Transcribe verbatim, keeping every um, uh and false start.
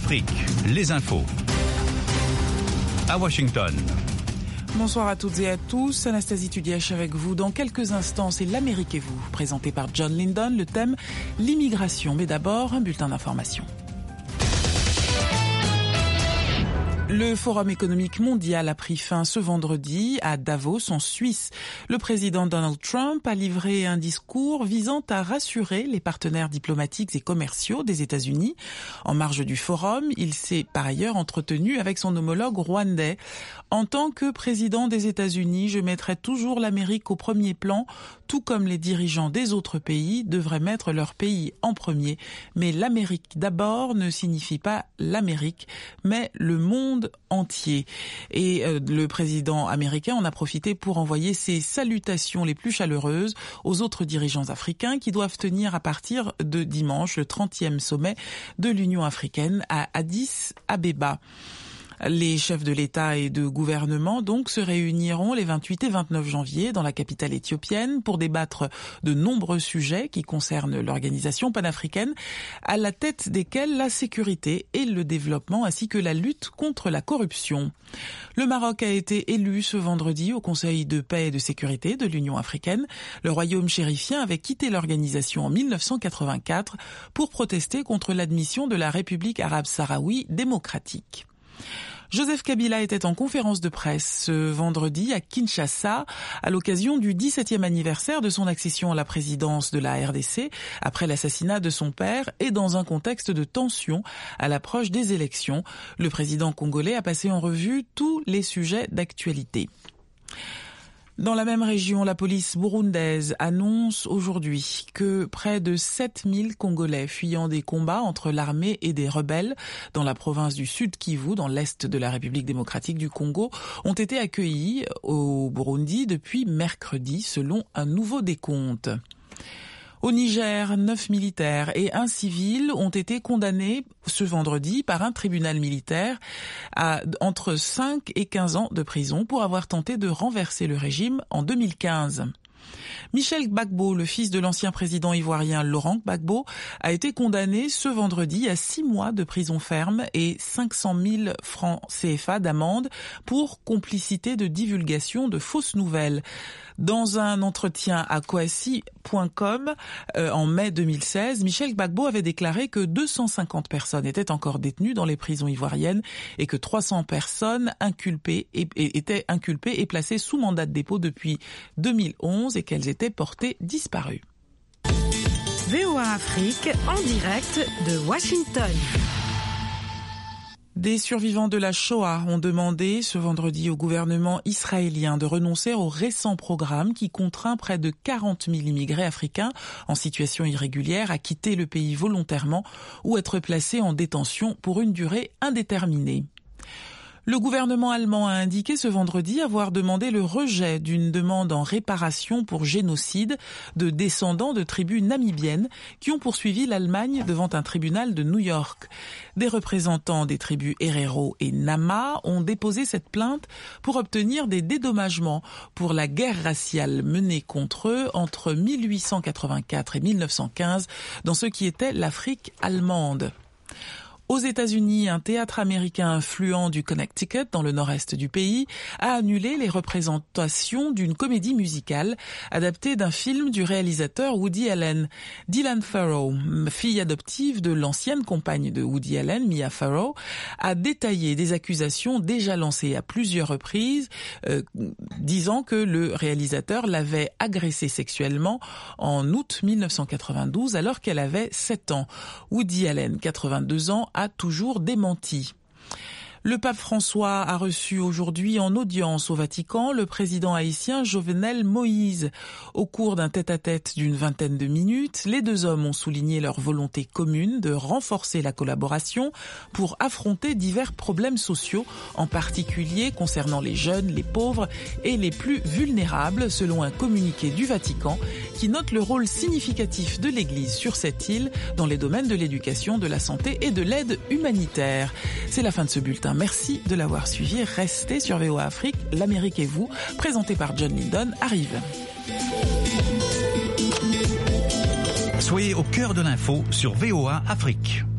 Afrique, les infos. À Washington. Bonsoir à toutes et à tous, Anastasie Tudièche avec vous. Dans quelques instants, c'est l'Amérique et vous, présenté par John Lyndon, le thème l'immigration. Mais d'abord, un bulletin d'information. Le Forum économique mondial a pris fin ce vendredi à Davos, en Suisse. Le président Donald Trump a livré un discours visant à rassurer les partenaires diplomatiques et commerciaux des États-Unis. En marge du forum, il s'est par ailleurs entretenu avec son homologue rwandais. En tant que président des États-Unis, je mettrai toujours l'Amérique au premier plan, tout comme les dirigeants des autres pays devraient mettre leur pays en premier. Mais l'Amérique d'abord ne signifie pas l'Amérique, mais le monde entier. Et euh, le président américain en a profité pour envoyer ses salutations les plus chaleureuses aux autres dirigeants africains qui doivent tenir à partir de dimanche le trentième sommet de l'Union africaine à Addis Abeba. Les chefs de l'État et de gouvernement donc se réuniront les vingt-huit et vingt-neuf janvier dans la capitale éthiopienne pour débattre de nombreux sujets qui concernent l'organisation panafricaine, à la tête desquels la sécurité et le développement ainsi que la lutte contre la corruption. Le Maroc a été élu ce vendredi au Conseil de paix et de sécurité de l'Union africaine. Le royaume chérifien avait quitté l'organisation en mille neuf cent quatre-vingt-quatre pour protester contre l'admission de la République arabe sahraoui démocratique. Joseph Kabila était en conférence de presse ce vendredi à Kinshasa à l'occasion du dix-septième anniversaire de son accession à la présidence de la R D C après l'assassinat de son père et dans un contexte de tension à l'approche des élections. Le président congolais a passé en revue tous les sujets d'actualité. Dans la même région, la police burundaise annonce aujourd'hui que près de sept mille Congolais fuyant des combats entre l'armée et des rebelles dans la province du Sud Kivu, dans l'est de la République démocratique du Congo, ont été accueillis au Burundi depuis mercredi, selon un nouveau décompte. Au Niger, neuf militaires et un civil ont été condamnés ce vendredi par un tribunal militaire à entre cinq et quinze ans de prison pour avoir tenté de renverser le régime en deux mille quinze. Michel Gbagbo, le fils de l'ancien président ivoirien Laurent Gbagbo, a été condamné ce vendredi à six mois de prison ferme et cinq cent mille francs C F A d'amende pour complicité de divulgation de fausses nouvelles. Dans un entretien à Kwasi point com euh, en mai deux mille seize, Michel Gbagbo avait déclaré que deux cent cinquante personnes étaient encore détenues dans les prisons ivoiriennes et que trois cents personnes inculpées et, et, étaient inculpées et placées sous mandat de dépôt depuis deux mille onze et qu'elles étaient portées disparues. V O A Afrique en direct de Washington. Des survivants de la Shoah ont demandé ce vendredi au gouvernement israélien de renoncer au récent programme qui contraint près de quarante mille immigrés africains en situation irrégulière à quitter le pays volontairement ou être placés en détention pour une durée indéterminée. Le gouvernement allemand a indiqué ce vendredi avoir demandé le rejet d'une demande en réparation pour génocide de descendants de tribus namibiennes qui ont poursuivi l'Allemagne devant un tribunal de New York. Des représentants des tribus Herero et Nama ont déposé cette plainte pour obtenir des dédommagements pour la guerre raciale menée contre eux entre mille huit cent quatre-vingt-quatre et mille neuf cent quinze dans ce qui était l'Afrique allemande. Aux États-Unis, un théâtre américain influent du Connecticut, dans le nord-est du pays, a annulé les représentations d'une comédie musicale adaptée d'un film du réalisateur Woody Allen. Dylan Farrow, fille adoptive de l'ancienne compagne de Woody Allen, Mia Farrow, a détaillé des accusations déjà lancées à plusieurs reprises, euh, disant que le réalisateur l'avait agressée sexuellement en août mille neuf cent quatre-vingt-douze alors qu'elle avait sept ans. Woody Allen, quatre-vingt-deux ans, a toujours démenti. Le pape François a reçu aujourd'hui en audience au Vatican le président haïtien Jovenel Moïse. Au cours d'un tête-à-tête d'une vingtaine de minutes, les deux hommes ont souligné leur volonté commune de renforcer la collaboration pour affronter divers problèmes sociaux, en particulier concernant les jeunes, les pauvres et les plus vulnérables, selon un communiqué du Vatican qui note le rôle significatif de l'Église sur cette île dans les domaines de l'éducation, de la santé et de l'aide humanitaire. C'est la fin de ce bulletin. Merci de l'avoir suivi. Restez sur V O A Afrique. L'Amérique et vous, présenté par John Lyndon, arrive. Soyez au cœur de l'info sur V O A Afrique.